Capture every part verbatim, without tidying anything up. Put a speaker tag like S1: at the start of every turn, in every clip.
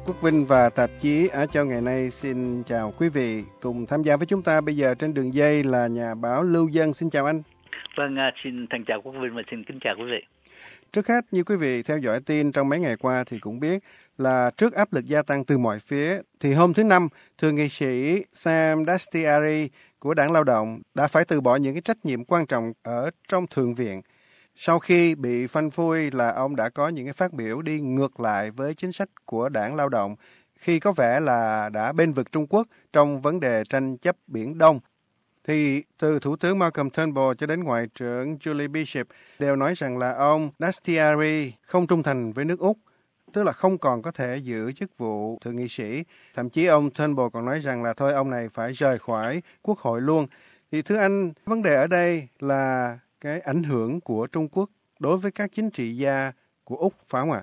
S1: Quốc Vinh và tạp chí Á Châu ngày nay xin chào quý vị. Cùng tham gia với chúng ta bây giờ trên đường dây là nhà báo Lưu Dân. Xin chào anh.
S2: Vâng, xin thân chào Quốc Vinh và xin kính chào quý vị.
S1: Trước hết, như quý vị theo dõi tin trong mấy ngày qua thì cũng biết là trước áp lực gia tăng từ mọi phía, thì hôm thứ Năm, Thượng nghị sĩ Sam Dastyari của Đảng Lao động đã phải từ bỏ những cái trách nhiệm quan trọng ở trong Thượng viện. Sau khi bị phanh phui là ông đã có những cái phát biểu đi ngược lại với chính sách của Đảng Lao động khi có vẻ là đã bênh vực Trung Quốc trong vấn đề tranh chấp Biển Đông. Thì từ Thủ tướng Malcolm Turnbull cho đến Ngoại trưởng Julie Bishop đều nói rằng là ông Dastyari không trung thành với nước Úc, tức là không còn có thể giữ chức vụ thượng nghị sĩ. Thậm chí ông Turnbull còn nói rằng là thôi ông này phải rời khỏi Quốc hội luôn. Thì thưa anh, vấn đề ở đây là cái ảnh hưởng của Trung Quốc đối với các chính trị gia của Úc, phải không ạ?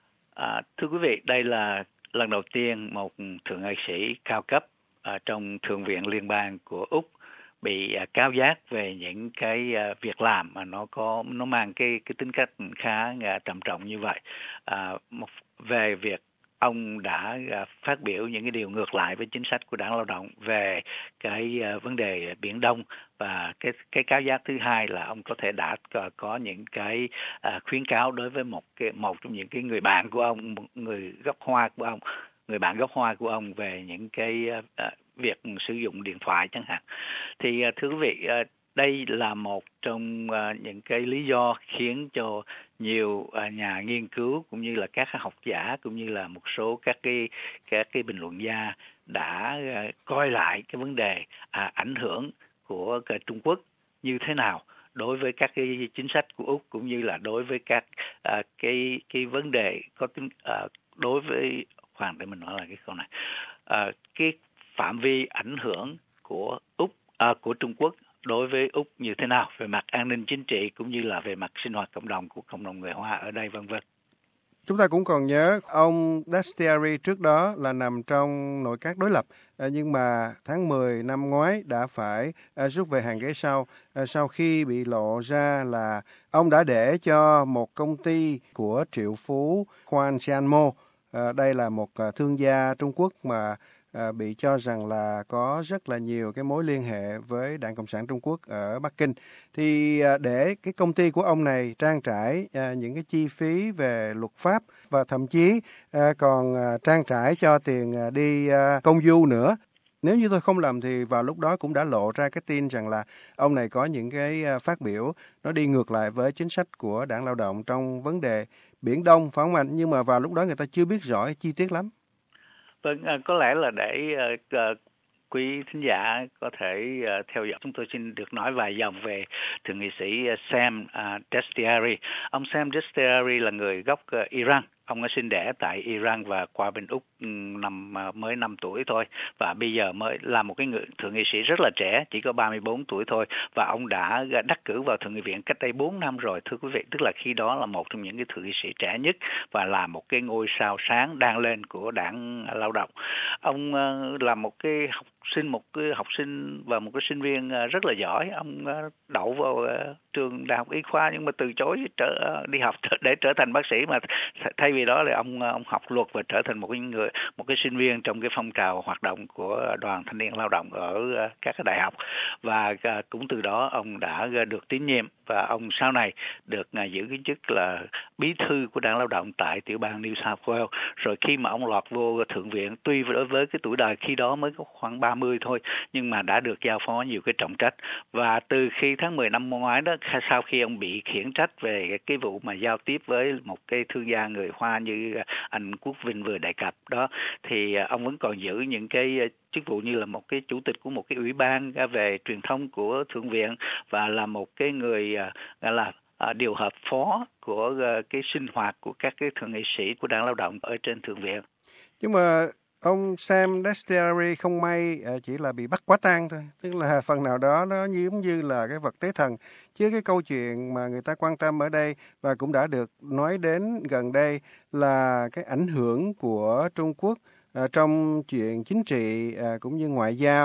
S2: À, thưa quý vị, đây là lần đầu tiên một thượng nghị sĩ cao cấp ở trong Thượng viện Liên bang của Úc bị uh, cáo giác về những cái uh, việc làm mà nó có nó mang cái cái tính cách khá uh, trầm trọng như vậy. Uh, một, về việc ông đã uh, phát biểu những cái điều ngược lại với chính sách của Đảng Lao động về cái uh, vấn đề Biển Đông, và cái cái cáo giác thứ hai là ông có thể đã có, có những cái uh, khuyến cáo đối với một cái một trong những cái người bạn của ông, một người gốc Hoa của ông, người bạn gốc Hoa của ông về những cái uh, việc sử dụng điện thoại chẳng hạn. Thì uh, thưa quý vị, uh, đây là một trong uh, những cái lý do khiến cho nhiều uh, nhà nghiên cứu cũng như là các học giả cũng như là một số các cái các cái bình luận gia đã uh, coi lại cái vấn đề uh, ảnh hưởng của uh, Trung Quốc như thế nào đối với các cái chính sách của Úc, cũng như là đối với các uh, cái cái vấn đề có tính uh, đối với khoan để mình nói lại cái câu này uh, cái phạm vi ảnh hưởng của Úc uh, của Trung Quốc đối với Úc như thế nào về mặt an ninh chính trị cũng như là về mặt sinh hoạt cộng đồng của cộng đồng người Hoa ở đây, vân vân.
S1: Chúng ta cũng còn nhớ ông Dastyari trước đó là nằm trong nội các đối lập, nhưng mà tháng mười năm ngoái đã phải rút về hàng ghế sau sau khi bị lộ ra là ông đã để cho một công ty của triệu phú Juan Xianmo, đây là một thương gia Trung Quốc mà À, bị cho rằng là có rất là nhiều cái mối liên hệ với Đảng Cộng sản Trung Quốc ở Bắc Kinh. Thì à, để cái công ty của ông này trang trải à, những cái chi phí về luật pháp và thậm chí à, còn à, trang trải cho tiền à, đi à, công du nữa. Nếu như tôi không lầm thì vào lúc đó cũng đã lộ ra cái tin rằng là ông này có những cái à, phát biểu nó đi ngược lại với chính sách của Đảng Lao động trong vấn đề Biển Đông, phải không anh? Nhưng mà vào lúc đó người ta chưa biết rõ chi tiết lắm.
S2: Vâng, có lẽ là để uh, uh, quý thính giả có thể uh, theo dõi, chúng tôi xin được nói vài dòng về thượng nghị sĩ uh, Sam uh, Dastyari. Ông Sam Dastyari là người gốc uh, Iran. Ông đã sinh đẻ tại Iran và qua bên Úc năm mới năm tuổi thôi, và bây giờ mới là một cái người thượng nghị sĩ rất là trẻ, chỉ có ba mươi bốn tuổi thôi, và ông đã đắc cử vào Thượng nghị viện cách đây bốn năm rồi, thưa quý vị, tức là khi đó là một trong những cái thượng nghị sĩ trẻ nhất và là một cái ngôi sao sáng đang lên của Đảng Lao động. Ông là một cái học sinh một cái học sinh và một cái sinh viên rất là giỏi. Ông đậu vào trường đại học y khoa nhưng mà từ chối trở đi học để trở thành bác sĩ, mà thay vì đó là ông ông học luật và trở thành một cái người một cái sinh viên trong cái phong trào hoạt động của đoàn thanh niên lao động ở các cái đại học, và cũng từ đó ông đã được tín nhiệm và ông sau này được giữ cái chức là bí thư của Đảng Lao động tại tiểu bang New South Wales. Rồi khi mà ông lọt vô thượng viện, tuy đối với cái tuổi đời khi đó mới có khoảng ba mươi thôi, nhưng mà đã được giao phó nhiều cái trọng trách. Và từ khi tháng mười năm ngoái đó, sau khi ông bị khiển trách về cái vụ mà giao tiếp với một cái thương gia người Hoa như anh Quốc Vinh vừa đề cập đó, thì ông vẫn còn giữ những cái chức vụ như là một cái chủ tịch của một cái ủy ban về truyền thông của thượng viện, và là một cái người gọi là điều hợp phó của cái sinh hoạt của các cái thượng nghị sĩ của Đảng Lao động ở trên thượng viện.
S1: Nhưng mà ông Sam Dastyari không may chỉ là bị bắt quả tang thôi, tức là phần nào đó nó giống như là cái vật tế thần. Chứ cái câu chuyện mà người ta quan tâm ở đây và cũng đã được nói đến gần đây là cái ảnh hưởng của Trung Quốc trong chuyện chính trị cũng như ngoại giao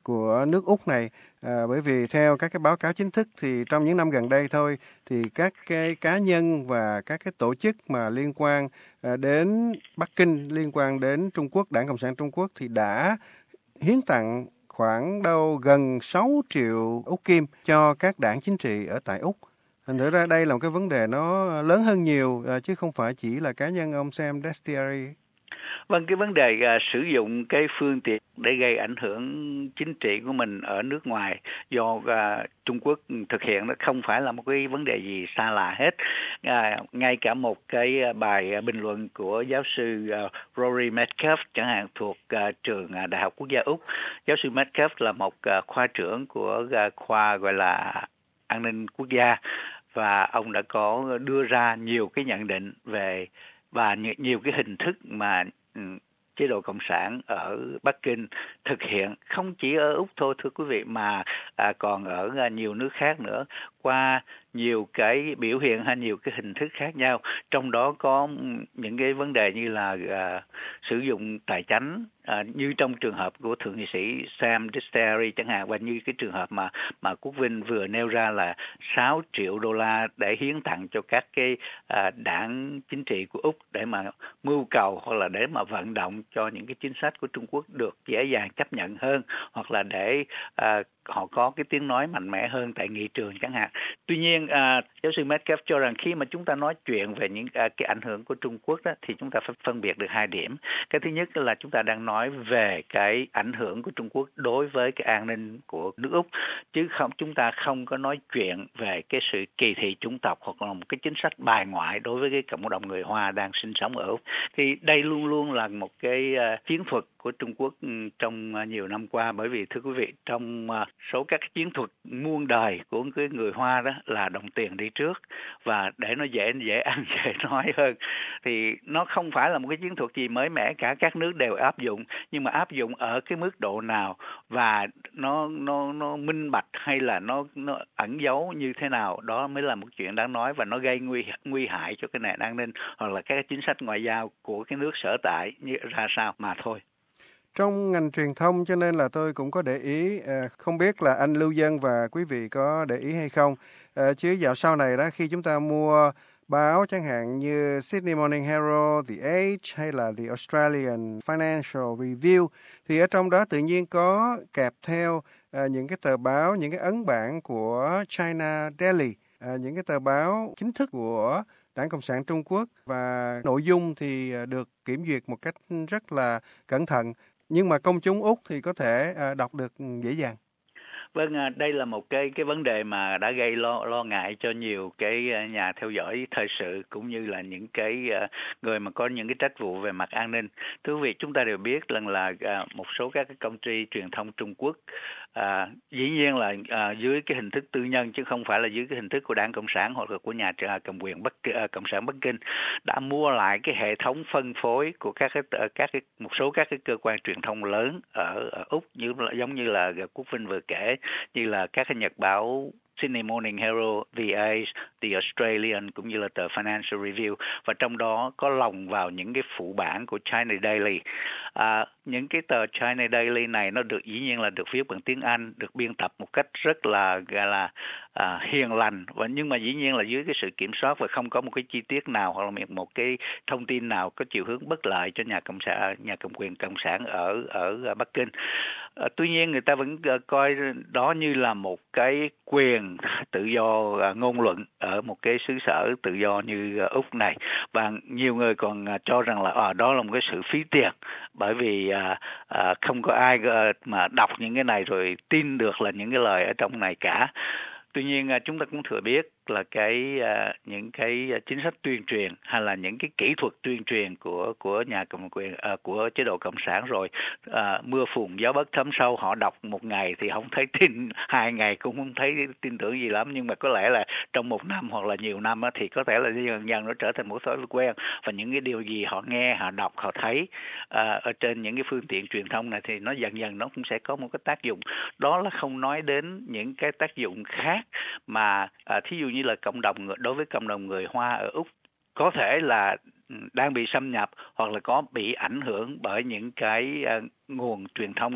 S1: của nước Úc này. À, bởi vì theo các cái báo cáo chính thức thì trong những năm gần đây thôi thì các cái cá nhân và các cái tổ chức mà liên quan à, đến Bắc Kinh, liên quan đến Trung Quốc, Đảng Cộng sản Trung Quốc thì đã hiến tặng khoảng đâu gần sáu triệu Úc Kim cho các đảng chính trị ở tại Úc. Thành thử ra đây là một cái vấn đề nó lớn hơn nhiều, à, chứ không phải chỉ là cá nhân ông Sam Dastyari.
S2: Vâng, cái vấn đề uh, sử dụng cái phương tiện để gây ảnh hưởng chính trị của mình ở nước ngoài do uh, Trung Quốc thực hiện nó không phải là một cái vấn đề gì xa lạ hết. Uh, ngay cả một cái bài bình luận của giáo sư uh, Rory Medcalf chẳng hạn thuộc uh, trường uh, Đại học Quốc gia Úc. Giáo sư Medcalf là một uh, khoa trưởng của uh, khoa gọi là an ninh quốc gia, và ông đã có đưa ra nhiều cái nhận định về và nhiều cái hình thức mà chế độ Cộng sản ở Bắc Kinh thực hiện, không chỉ ở Úc thôi thưa quý vị, mà à, còn ở nhiều nước khác nữa, qua nhiều cái biểu hiện hay nhiều cái hình thức khác nhau. Trong đó có những cái vấn đề như là à, sử dụng tài chánh, à, như trong trường hợp của thượng nghị sĩ Sam Dastyari chẳng hạn, và như cái trường hợp mà mà Quốc Vinh vừa nêu ra là sáu triệu đô la để hiến tặng cho các cái à, đảng chính trị của Úc để mà mưu cầu hoặc là để mà vận động cho những cái chính sách của Trung Quốc được dễ dàng chấp nhận hơn, hoặc là để à, họ có cái tiếng nói mạnh mẽ hơn tại nghị trường chẳng hạn. Tuy nhiên, à, giáo sư Medcalf cho rằng khi mà chúng ta nói chuyện về những à, cái ảnh hưởng của Trung Quốc đó, thì chúng ta phải phân biệt được hai điểm. Cái thứ nhất là chúng ta đang nói về cái ảnh hưởng của Trung Quốc đối với cái an ninh của nước Úc, chứ không chúng ta không có nói chuyện về cái sự kỳ thị chủng tộc hoặc là một cái chính sách bài ngoại đối với cái cộng đồng người Hoa đang sinh sống ở Úc. Thì đây luôn luôn là một cái uh, chiến thuật của Trung Quốc trong uh, nhiều năm qua, bởi vì thưa quý vị, trong uh, số các chiến thuật muôn đời của cái người Hoa đó là đồng tiền đi trước, và để nó dễ dễ ăn dễ nói hơn thì nó không phải là một cái chiến thuật gì mới mẻ cả, các nước đều áp dụng, nhưng mà áp dụng ở cái mức độ nào và nó nó nó minh bạch hay là nó nó ẩn giấu như thế nào, đó mới là một chuyện đáng nói, và nó gây nguy nguy hại cho cái nền an ninh hoặc là các chính sách ngoại giao của cái nước sở tại như ra sao mà thôi.
S1: Trong ngành truyền thông cho nên là tôi cũng có để ý, không biết là anh Lưu Dân và quý vị có để ý hay không, chứ dạo sau này đó khi chúng ta mua báo chẳng hạn như Sydney Morning Herald, The Age hay là The Australian Financial Review, thì ở trong đó tự nhiên có kèm theo những cái tờ báo, những cái ấn bản của China Daily, những cái tờ báo chính thức của Đảng Cộng sản Trung Quốc, và nội dung thì được kiểm duyệt một cách rất là cẩn thận, nhưng mà công chúng Úc thì có thể đọc được dễ dàng.
S2: Vâng, đây là một cái cái vấn đề mà đã gây lo lo ngại cho nhiều cái nhà theo dõi thời sự cũng như là những cái người mà có những cái trách vụ về mặt an ninh. Thưa quý vị, chúng ta đều biết rằng là một số các cái công ty truyền thông Trung Quốc à, dĩ nhiên là à, dưới cái hình thức tư nhân chứ không phải là dưới cái hình thức của Đảng Cộng sản hoặc là của nhà cầm quyền Bắc Cộng sản Bắc Kinh, đã mua lại cái hệ thống phân phối của các cái các cái một số các cái cơ quan truyền thông lớn ở, ở Úc, như giống như là Quốc Vinh vừa kể, như là các cái nhật báo Sydney Morning Herald, The Age, The Australian cũng như là tờ Financial Review, và trong đó có lồng vào những cái phụ bản của China Daily. À, những cái tờ China Daily này nó được dĩ nhiên là được viết bằng tiếng Anh, được biên tập một cách rất là gọi là à, hiền lành, và nhưng mà dĩ nhiên là dưới cái sự kiểm soát và không có một cái chi tiết nào hoặc là một cái thông tin nào có chiều hướng bất lợi cho nhà cộng sản, nhà cầm quyền cộng sản ở ở Bắc Kinh. À, tuy nhiên người ta vẫn coi đó như là một cái quyền tự do ngôn luận ở một cái xứ sở tự do như Úc này, và nhiều người còn cho rằng là à, đó là một cái sự phí tiền, bởi vì à, à, không có ai mà đọc những cái này rồi tin được là những cái lời ở trong này cả. Tuy nhiên chúng ta cũng thừa biết là cái uh, những cái chính sách tuyên truyền hay là những cái kỹ thuật tuyên truyền của của nhà cầm quyền uh, của chế độ cộng sản rồi uh, mưa phùn gió bất thấm sâu, họ đọc một ngày thì không thấy tin, hai ngày cũng không thấy tin tưởng gì lắm, nhưng mà có lẽ là trong một năm hoặc là nhiều năm thì có thể là dần dần nó trở thành một thói quen, và những cái điều gì họ nghe, họ đọc, họ thấy uh, ở trên những cái phương tiện truyền thông này thì nó dần dần nó cũng sẽ có một cái tác dụng. Đó là không nói đến những cái tác dụng khác mà uh, thí dụ như là cộng đồng đối với cộng đồng người Hoa ở Úc có thể là đang bị xâm nhập hoặc là có bị ảnh hưởng bởi những cái uh, nguồn truyền thông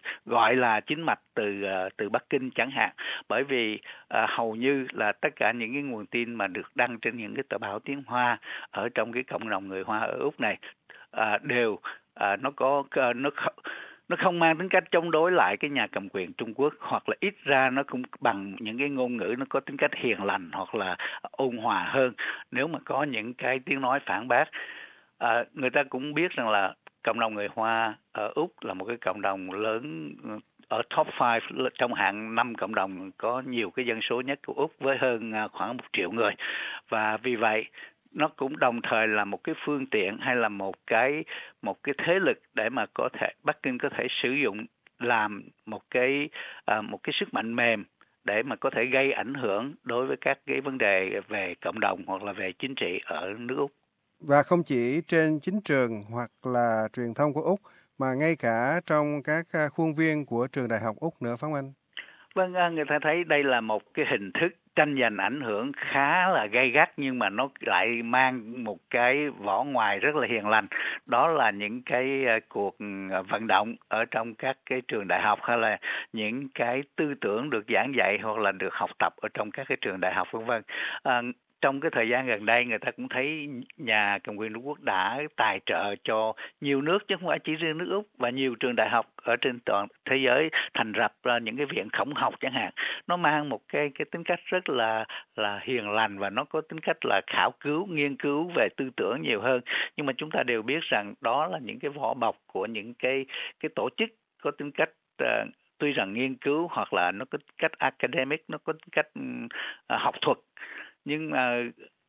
S2: gọi là chính mạch từ uh, từ Bắc Kinh chẳng hạn, bởi vì uh, hầu như là tất cả những cái nguồn tin mà được đăng trên những cái tờ báo tiếng Hoa ở trong cái cộng đồng người Hoa ở Úc này uh, đều uh, nó có uh, nó nó không mang tính cách chống đối lại cái nhà cầm quyền Trung Quốc, hoặc là ít ra nó cũng bằng những cái ngôn ngữ nó có tính cách hiền lành hoặc là ôn hòa hơn nếu mà có những cái tiếng nói phản bác. À, người ta cũng biết rằng là cộng đồng người Hoa ở Úc là một cái cộng đồng lớn ở top năm trong hạng năm cộng đồng có nhiều cái dân số nhất của Úc với hơn khoảng một triệu người, và vì vậy nó cũng đồng thời là một cái phương tiện hay là một cái một cái thế lực để mà có thể Bắc Kinh có thể sử dụng làm một cái à, một cái sức mạnh mềm để mà có thể gây ảnh hưởng đối với các cái vấn đề về cộng đồng hoặc là về chính trị ở nước Úc.
S1: Và không chỉ trên chính trường hoặc là truyền thông của Úc, mà ngay cả trong các khuôn viên của trường đại học Úc nữa, phải không anh?
S2: Vâng, người ta thấy đây là một cái hình thức tranh giành ảnh hưởng khá là gay gắt, nhưng mà nó lại mang một cái vỏ ngoài rất là hiền lành. Đó là những cái cuộc vận động ở trong các cái trường đại học, hay là những cái tư tưởng được giảng dạy hoặc là được học tập ở trong các cái trường đại học vân vân. À, trong cái thời gian gần đây người ta cũng thấy nhà cầm quyền Trung Quốc đã tài trợ cho nhiều nước chứ không phải chỉ riêng nước Úc, và nhiều trường đại học ở trên toàn thế giới thành lập ra những cái viện khổng học chẳng hạn. Nó mang một cái cái tính cách rất là là hiền lành, và nó có tính cách là khảo cứu, nghiên cứu về tư tưởng nhiều hơn. Nhưng mà chúng ta đều biết rằng đó là những cái vỏ bọc của những cái cái tổ chức có tính cách uh, tuy rằng nghiên cứu hoặc là nó có tính cách academic, nó có tính cách uh, học thuật, nhưng mà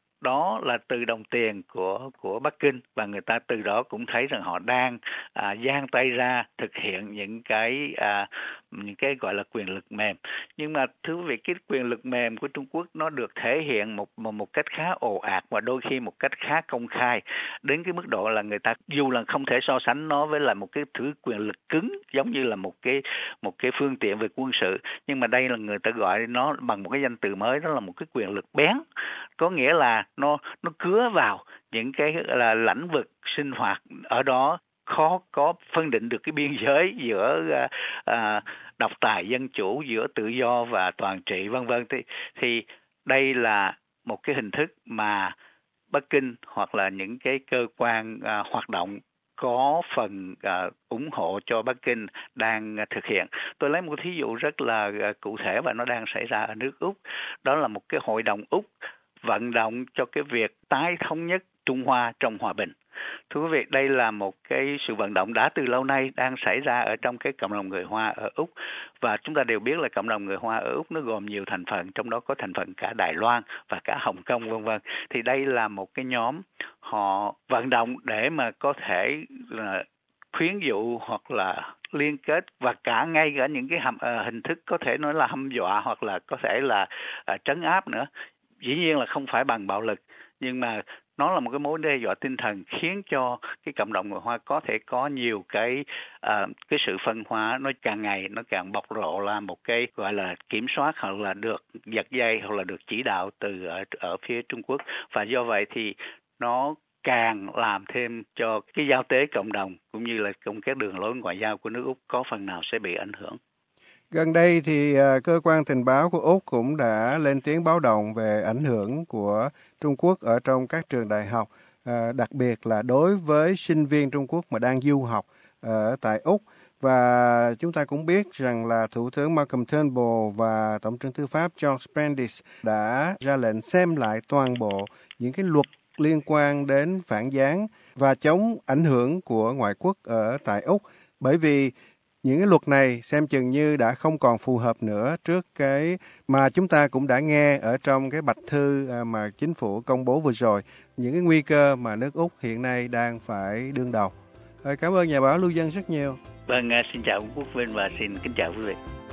S2: đó là từ đồng tiền của của Bắc Kinh, và người ta từ đó cũng thấy rằng họ đang à, giang tay ra thực hiện những cái à, những cái gọi là quyền lực mềm. Nhưng mà thưa quý vị, cái quyền lực mềm của Trung Quốc nó được thể hiện một một, một cách khá ồ ạt và đôi khi một cách khá công khai, đến cái mức độ là người ta dù là không thể so sánh nó với là một cái thứ quyền lực cứng giống như là một cái một cái phương tiện về quân sự, nhưng mà đây là người ta gọi nó bằng một cái danh từ mới, đó là một cái quyền lực bén. Có nghĩa là nó nó cứa vào những cái là lãnh vực sinh hoạt ở đó, khó có phân định được cái biên giới giữa à, độc tài dân chủ, giữa tự do và toàn trị vân vân. Thì, thì đây là một cái hình thức mà Bắc Kinh hoặc là những cái cơ quan à, hoạt động có phần uh, ủng hộ cho Bắc Kinh đang uh, thực hiện. Tôi lấy một thí dụ rất là uh, cụ thể và nó đang xảy ra ở nước Úc. Đó là một cái hội đồng Úc vận động cho cái việc tái thống nhất Trung Hoa trong hòa bình. Thưa quý vị, đây là một cái sự vận động đã từ lâu nay đang xảy ra ở trong cái cộng đồng người Hoa ở Úc. Và chúng ta đều biết là cộng đồng người Hoa ở Úc nó gồm nhiều thành phần, trong đó có thành phần cả Đài Loan và cả Hồng Kông vân vân. Thì đây là một cái nhóm họ vận động để mà có thể là khuyến dụ hoặc là liên kết, và cả ngay cả những cái hầm, uh, hình thức có thể nói là hăm dọa hoặc là có thể là uh, trấn áp nữa. Dĩ nhiên là không phải bằng bạo lực, nhưng mà nó là một cái mối đe dọa tinh thần khiến cho cái cộng đồng người Hoa có thể có nhiều cái uh, cái sự phân hóa, nó càng ngày nó càng bộc lộ là một cái gọi là kiểm soát hoặc là được giật dây hoặc là được chỉ đạo từ ở, ở phía Trung Quốc. Và do vậy thì nó càng làm thêm cho cái giao tế cộng đồng cũng như là trong các đường lối ngoại giao của nước Úc có phần nào sẽ bị ảnh hưởng.
S1: Gần đây thì uh, cơ quan tình báo của Úc cũng đã lên tiếng báo động về ảnh hưởng của Trung Quốc ở trong các trường đại học, uh, đặc biệt là đối với sinh viên Trung Quốc mà đang du học ở tại Úc. Và chúng ta cũng biết rằng là Thủ tướng Malcolm Turnbull và Tổng trưởng Tư pháp George Brandis đã ra lệnh xem lại toàn bộ những cái luật liên quan đến phản gián và chống ảnh hưởng của ngoại quốc ở tại Úc, bởi vì những cái luật này xem chừng như đã không còn phù hợp nữa trước cái mà chúng ta cũng đã nghe ở trong cái bạch thư mà chính phủ công bố vừa rồi, những cái nguy cơ mà nước Úc hiện nay đang phải đương đầu. Cảm ơn nhà báo Lưu Dân rất nhiều.
S2: Vâng, xin chào Quốc Vinh và xin kính chào quý vị.